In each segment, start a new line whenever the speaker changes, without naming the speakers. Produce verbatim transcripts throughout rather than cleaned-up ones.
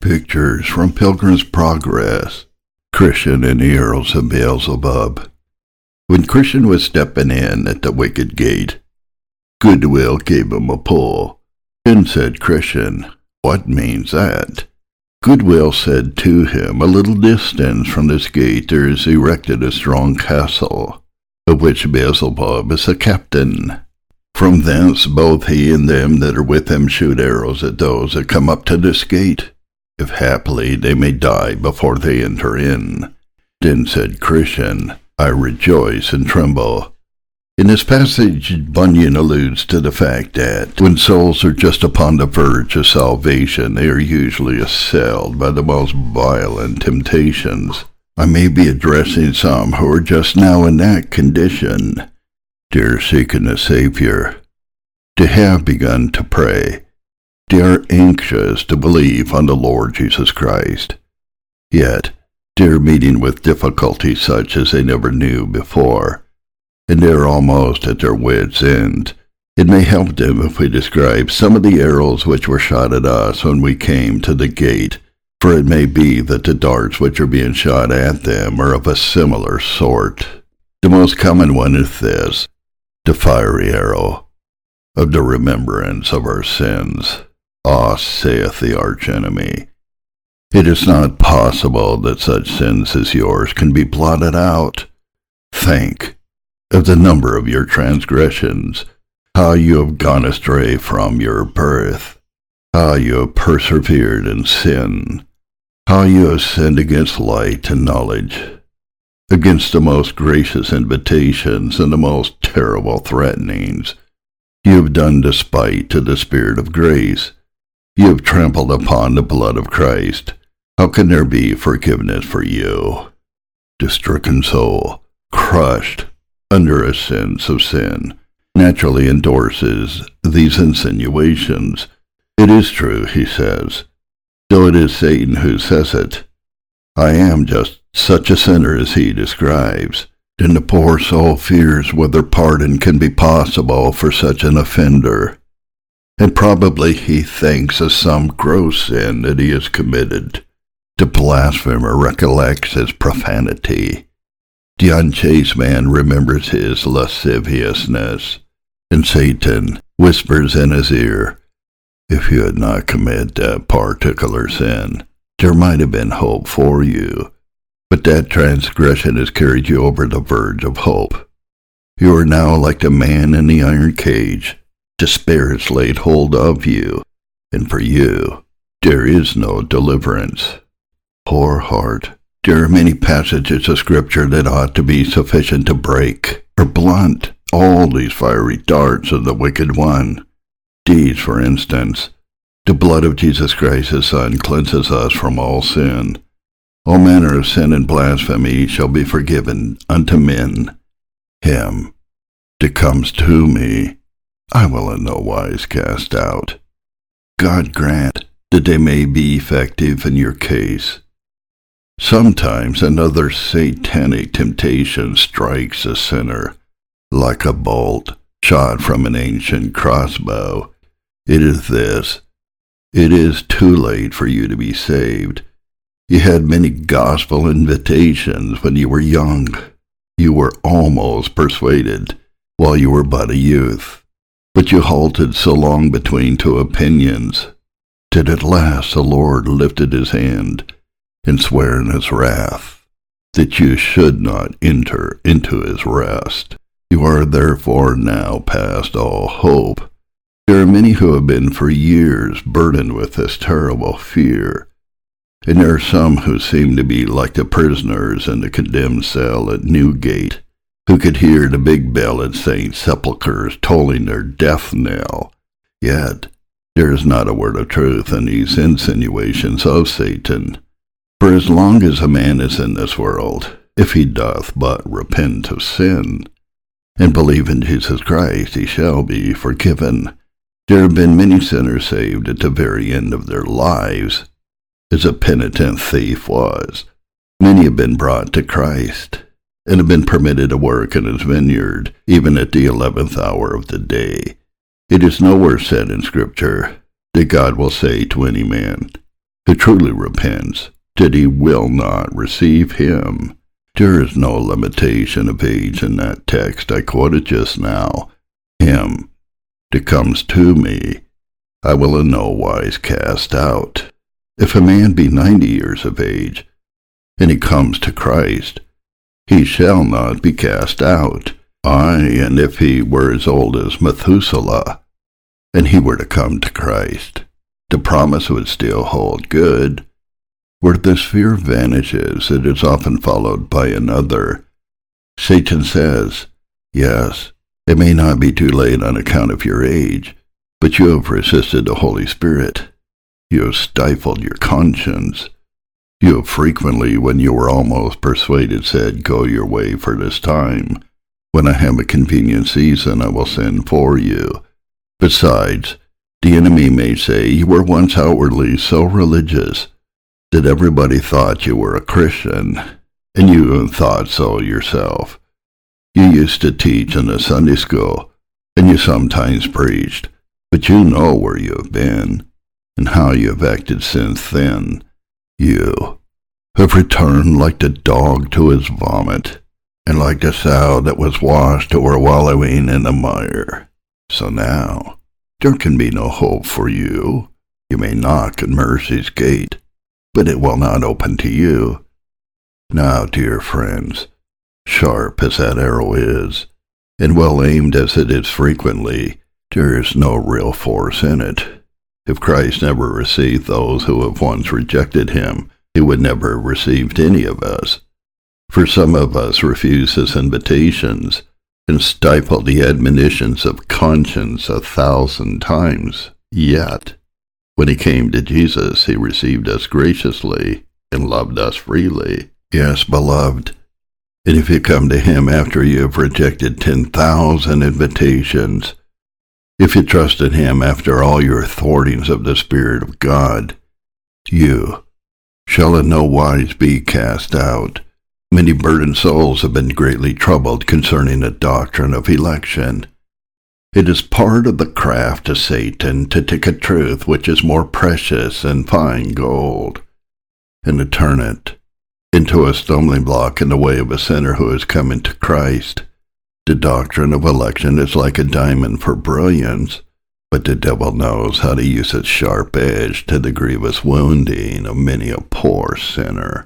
Pictures from Pilgrim's Progress. Christian and the Arrows of Beelzebub. When Christian was stepping in at the wicket gate, Goodwill gave him a pull. Then said Christian, "What means that?" Goodwill said to him, "A little distance from this gate there is erected a strong castle, of which Beelzebub is the captain. From thence both he and them that are with him shoot arrows at those that come up to this gate, if haply they may die before they enter in." Then said Christian, "I rejoice and tremble." In this passage, Bunyan alludes to the fact that when souls are just upon the verge of salvation, they are usually assailed by the most violent temptations. I may be addressing some who are just now in that condition. They are seeking a Savior. They have begun to pray. They are anxious to believe on the Lord Jesus Christ. Yet, they are meeting with difficulties such as they never knew before, and they are almost at their wits' end. It may help them if we describe some of the arrows which were shot at us when we came to the gate, for it may be that the darts which are being shot at them are of a similar sort. The most common one is this: the fiery arrow of the remembrance of our sins. Ah, saith the archenemy, it is not possible that such sins as yours can be blotted out. Think of the number of your transgressions, how you have gone astray from your birth, how you have persevered in sin, how you have sinned against light and knowledge, against the most gracious invitations and the most terrible threatenings. You have done despite to the Spirit of grace. You have trampled upon the blood of Christ. How can there be forgiveness for you? The stricken soul, crushed under a sense of sin, naturally endorses these insinuations. It is true, he says, though it is Satan who says it. I am just such a sinner as he describes. Then the poor soul fears whether pardon can be possible for such an offender, and probably he thinks of some gross sin that he has committed. The blasphemer recollects his profanity. The unchaste man remembers his lasciviousness, and Satan whispers in his ear, "If you had not committed that particular sin, there might have been hope for you. But that transgression has carried you over the verge of hope. You are now like the man in the iron cage. Despair has laid hold of you, and for you there is no deliverance." Poor heart! There are many passages of Scripture that ought to be sufficient to break or blunt all these fiery darts of the wicked one. These, for instance: the blood of Jesus Christ his Son cleanses us from all sin. All manner of sin and blasphemy shall be forgiven unto men. Him that comes to me I will in no wise cast out. God grant that they may be effective in your case. Sometimes another satanic temptation strikes a sinner, like a bolt shot from an ancient crossbow. It is this: it is too late for you to be saved. You had many gospel invitations when you were young. You were almost persuaded while you were but a youth. But you halted so long between two opinions, that at last the Lord lifted his hand and sware in his wrath that you should not enter into his rest. You are therefore now past all hope. There are many who have been for years burdened with this terrible fear, and there are some who seem to be like the prisoners in the condemned cell at Newgate, who could hear the big bell at Saint Sepulchre's tolling their death knell. Yet there is not a word of truth in these insinuations of Satan. For as long as a man is in this world, if he doth but repent of sin, and believe in Jesus Christ, he shall be forgiven. There have been many sinners saved at the very end of their lives, as a penitent thief was. Many have been brought to Christ, and have been permitted to work in his vineyard, even at the eleventh hour of the day. It is nowhere said in Scripture that God will say to any man, who truly repents, that he will not receive him. There is no limitation of age in that text I quoted just now. Him that comes to me, I will in no wise cast out. If a man be ninety years of age, and he comes to Christ, he shall not be cast out. Aye, and if he were as old as Methuselah, and he were to come to Christ, the promise would still hold good. Where this fear vanishes, it is often followed by another. Satan says, yes, it may not be too late on account of your age, but you have resisted the Holy Spirit. You have stifled your conscience. You have frequently, when you were almost persuaded, said, go your way for this time. When I have a convenient season, I will send for you. Besides, the enemy may say, you were once outwardly so religious that everybody thought you were a Christian, and you thought so yourself. You used to teach in a Sunday school, and you sometimes preached, but you know where you have been, and how you have acted since then. You have returned like the dog to his vomit, and like the sow that was washed or wallowing in the mire. So now, there can be no hope for you. You may knock at mercy's gate, but it will not open to you. Now, dear friends, sharp as that arrow is, and well aimed as it is frequently, there is no real force in it. If Christ never received those who have once rejected him, he would never have received any of us. For some of us refuse his invitations and stifle the admonitions of conscience a thousand times. Yet, when he came to Jesus, he received us graciously and loved us freely. Yes, beloved, and if you come to him after you have rejected ten thousand invitations, if you trust in him after all your thwartings of the Spirit of God, you shall in no wise be cast out. Many burdened souls have been greatly troubled concerning the doctrine of election. It is part of the craft of Satan to take a truth which is more precious than fine gold, and to turn it into a stumbling block in the way of a sinner who is coming to Christ. The doctrine of election is like a diamond for brilliance, but the devil knows how to use its sharp edge to the grievous wounding of many a poor sinner.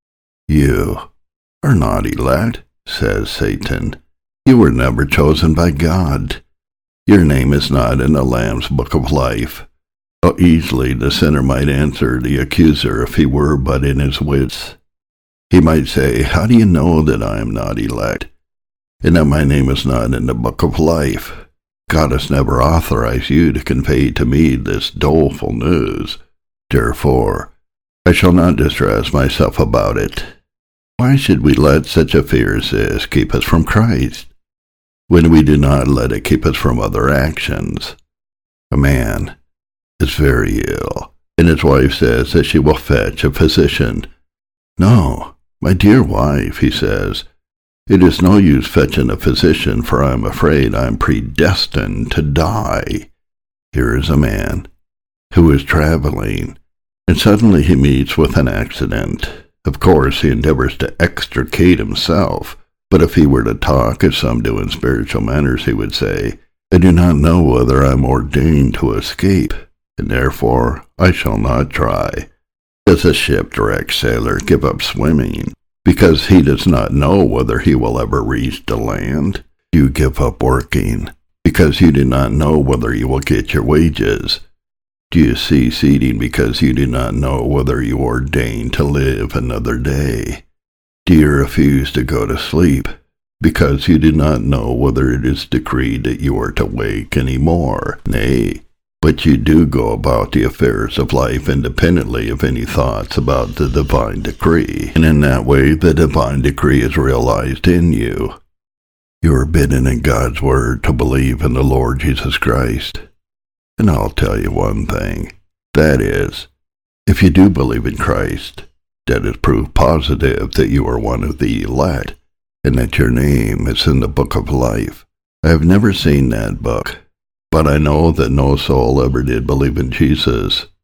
You are not elect, says Satan. You were never chosen by God. Your name is not in the Lamb's book of life. How easily the sinner might answer the accuser if he were but in his wits. He might say, how do you know that I am not elect, and that my name is not in the book of life? God has never authorized you to convey to me this doleful news. Therefore, I shall not distress myself about it. Why should we let such a fear as this keep us from Christ, when we do not let it keep us from other actions? A man is very ill, and his wife says that she will fetch a physician. No, my dear wife, he says, it is no use fetching a physician, for I am afraid I am predestined to die. Here is a man who is traveling, and suddenly he meets with an accident. Of course, he endeavors to extricate himself, but if he were to talk, as some do in spiritual matters, he would say, I do not know whether I am ordained to escape, and therefore I shall not try. Does a shipwrecked sailor give up swimming because he does not know whether he will ever reach the land? You give up working because you do not know whether you will get your wages. Do you cease eating because you do not know whether you are ordained to live another day? Do you refuse to go to sleep because you do not know whether it is decreed that you are to wake any more? Nay, but you do go about the affairs of life independently of any thoughts about the divine decree, and in that way the divine decree is realized in you. You are bidden in God's word to believe in the Lord Jesus Christ. And I'll tell you one thing, that is, if you do believe in Christ, that is proof positive that you are one of the elect, and that your name is in the book of life. I have never seen that book, but I know that no soul ever did believe in Jesus.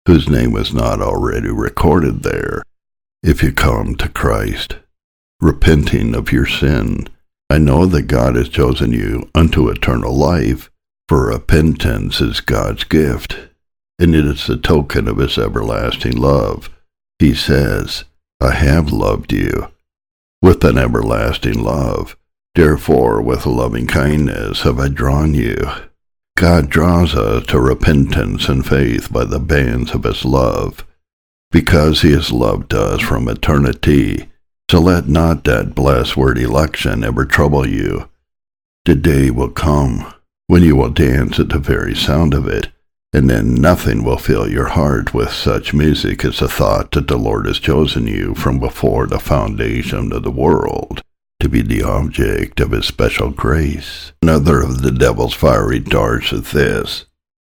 whose name was not already recorded there. If you come to Christ, repenting of your sin, I know that God has chosen you unto eternal life, for repentance is God's gift, and it is the token of his everlasting love. He says, I have loved you with an everlasting love. Therefore, with loving kindness have I drawn you. God draws us to repentance and faith by the bands of his love, because he has loved us from eternity. So let not that blessed word election ever trouble you. The day will come when you will dance at the very sound of it, and then nothing will fill your heart with such music as the thought that the Lord has chosen you from before the foundation of the world to be the object of his special grace. Another of the devil's fiery darts is this: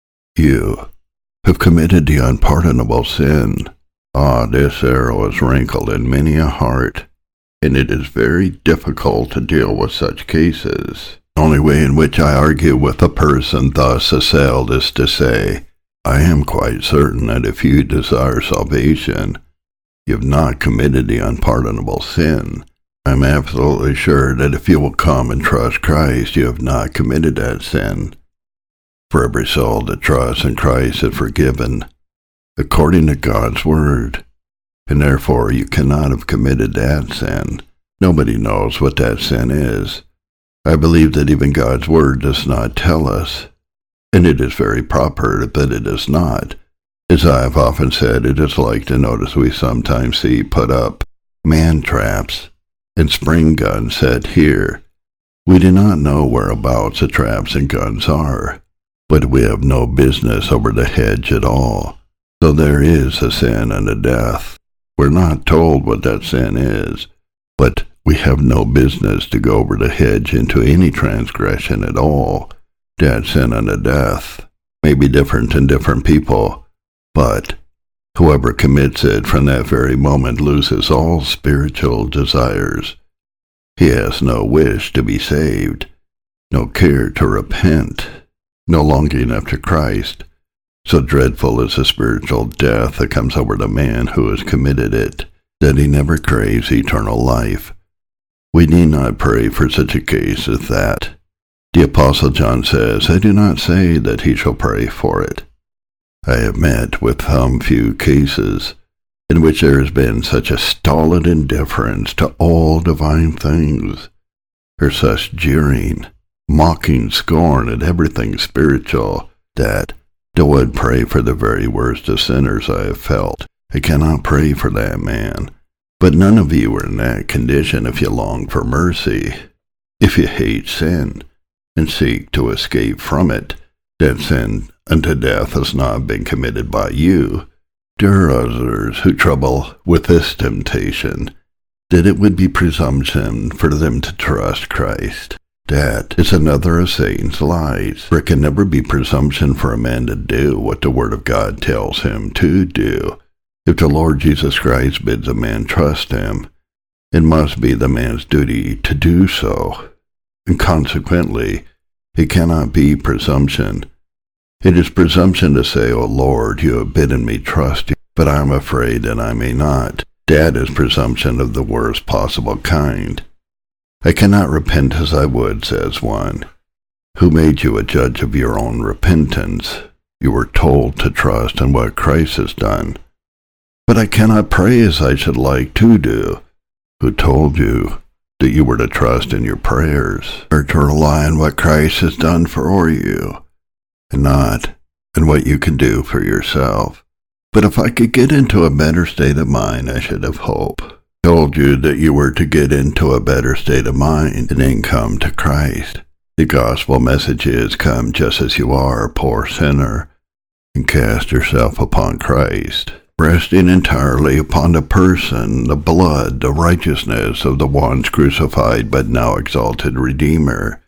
you have committed the unpardonable sin. Ah, this arrow is wrinkled in many a heart, and it is very difficult to deal with such cases. The only way in which I argue with a person thus assailed is to say, I am quite certain that if you desire salvation, you have not committed the unpardonable sin. I am absolutely sure that if you will come and trust Christ, you have not committed that sin. For every soul that trusts in Christ is forgiven, according to God's word, and therefore you cannot have committed that sin. Nobody knows what that sin is. I believe that even God's word does not tell us, and it is very proper that it does not. As I have often said, it is like the notice we sometimes see put up, man traps and spring guns set here. We do not know whereabouts the traps and guns are, but we have no business over the hedge at all. So there is a sin and a death. We're not told what that sin is, but we have no business to go over the hedge into any transgression at all. That sin and a death may be different in different people, but whoever commits it from that very moment loses all spiritual desires. He has no wish to be saved, no care to repent, no longing after Christ. So dreadful is the spiritual death that comes over the man who has committed it, that he never craves eternal life. We need not pray for such a case as that. The Apostle John says, I do not say that he shall pray for it. I have met with some few cases in which there has been such a stolid indifference to all divine things, or such jeering, mocking scorn at everything spiritual, that though I'd pray for the very worst of sinners I have felt, I cannot pray for that man. But none of you are in that condition if you long for mercy. If you hate sin, and seek to escape from it, that sin unto death has not been committed by you. There are others who trouble with this temptation, that it would be presumption for them to trust Christ. That is another of Satan's lies, for it can never be presumption for a man to do what the Word of God tells him to do. If the Lord Jesus Christ bids a man trust him, it must be the man's duty to do so, and consequently, it cannot be presumption. It is presumption to say, O Lord, you have bidden me trust you, but I am afraid that I may not. That is presumption of the worst possible kind. I cannot repent as I would, says one. Who made you a judge of your own repentance? You were told to trust in what Christ has done. But I cannot pray as I should like to do. Who told you that you were to trust in your prayers, or to rely on what Christ has done for you, and not in what you can do for yourself? But if I could get into a better state of mind, I should have hope. Told you that you were to get into a better state of mind and then come to Christ. The gospel message is, come just as you are, poor sinner, and cast yourself upon Christ, resting entirely upon the person, the blood, the righteousness of the once crucified but now exalted Redeemer.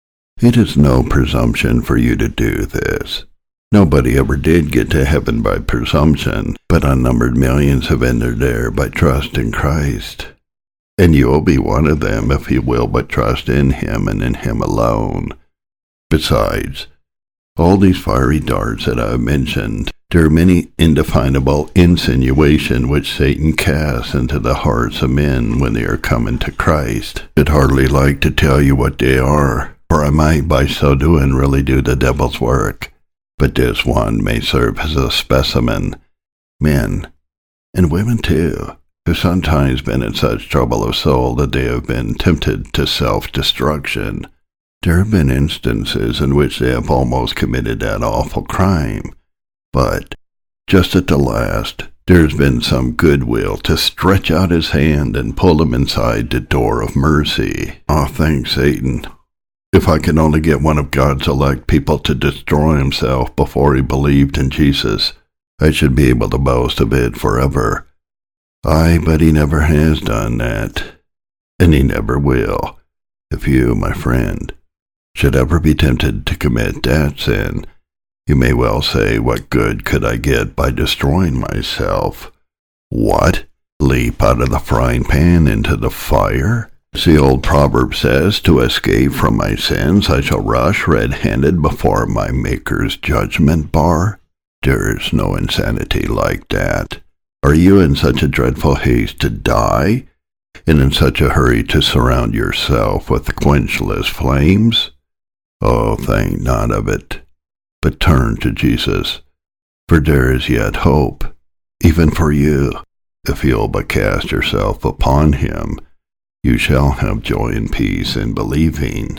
It is no presumption for you to do this. Nobody ever did get to heaven by presumption, but unnumbered millions have entered there by trust in Christ. And you will be one of them if you will but trust in him and in him alone. Besides, all these fiery darts that I have mentioned There are many indefinable insinuations which Satan casts into the hearts of men when they are coming to Christ. I'd hardly like to tell you what they are, for I might by so doing really do the devil's work. But this one may serve as a specimen. Men, and women too, have sometimes been in such trouble of soul that they have been tempted to self-destruction. There have been instances in which they have almost committed that awful crime. But, just at the last, there has been some goodwill to stretch out his hand and pull him inside the door of mercy. Oh, thank Satan. If I could only get one of God's elect people to destroy himself before he believed in Jesus, I should be able to boast of it forever. Aye, but he never has done that, and he never will. If you, my friend, should ever be tempted to commit that sin, you may well say, what good could I get by destroying myself? What? Leap out of the frying pan into the fire? As the old proverb says, to escape from my sins I shall rush red-handed before my Maker's judgment bar. There is no insanity like that. Are you in such a dreadful haste to die, and in such a hurry to surround yourself with quenchless flames? Oh, think not of it, but turn to Jesus, for there is yet hope, even for you. If you'll but cast yourself upon him, you shall have joy and peace in believing.